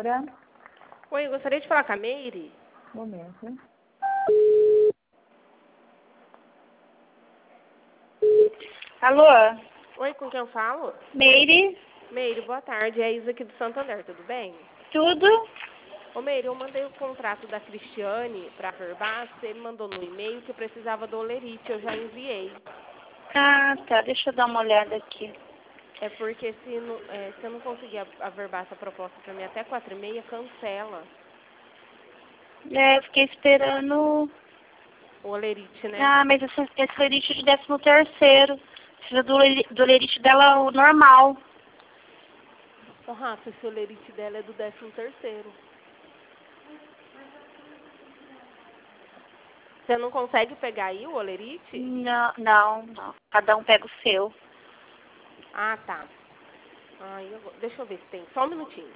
Agricultura. Oi, eu gostaria de falar com a Meire. Momento. Alô? Oi, com quem eu falo? Meire? Meire, boa tarde. É a Isa aqui do Santander, tudo bem? Tudo? Ô, Meire, eu mandei o contrato da Cristiane para Verbas. Você me mandou no e-mail que eu precisava do Olerite. Eu já enviei. Ah, tá. Deixa eu dar uma olhada aqui. É porque se eu não conseguir averbar essa proposta para mim até 4h30, cancela Eu fiquei esperando... o Olerite, né? Ah, mas esse lerite de 13º. Precisa do lerite dela, o normal. Ô, Rafa, esse Olerite dela é do 13º. Você não consegue pegar aí o Olerite? Não. Cada um pega o seu. Ah, tá. Deixa eu ver se tem. Só um minutinho.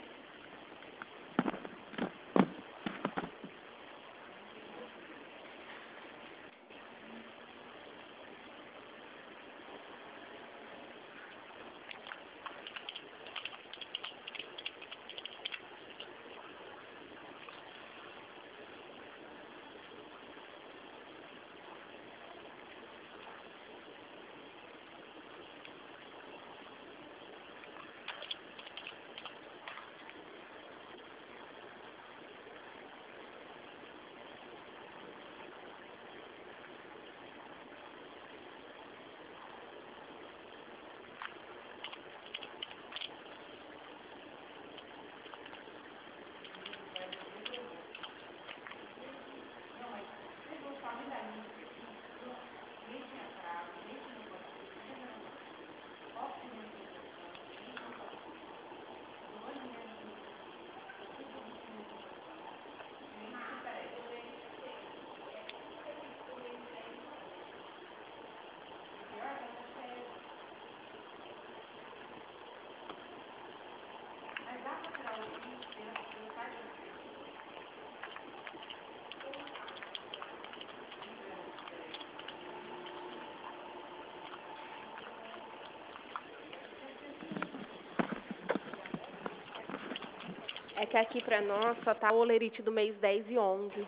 É que aqui pra nós só tá o Olerite do mês 10 e 11.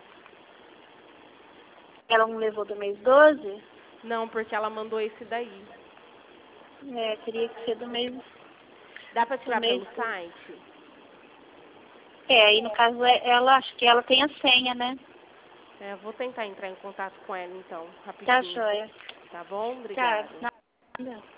Ela não levou do mês 12? Não, porque ela mandou esse daí. Teria que ser do mês Dá pra tirar pelo 12. site? Aí no caso ela, acho que ela tem a senha, né? Vou tentar entrar em contato com ela então, Tá rapidinho. joia. Tá bom? Tá, Obrigada. nada.